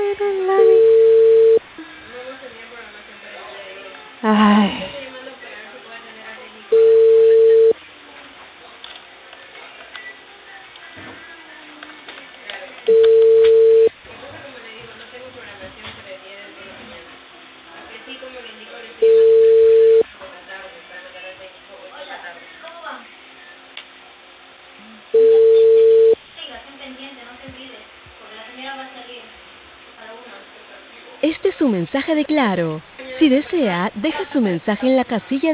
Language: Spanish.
Ay. Este es su mensaje de Claro. Si desea, deje su mensaje en la casilla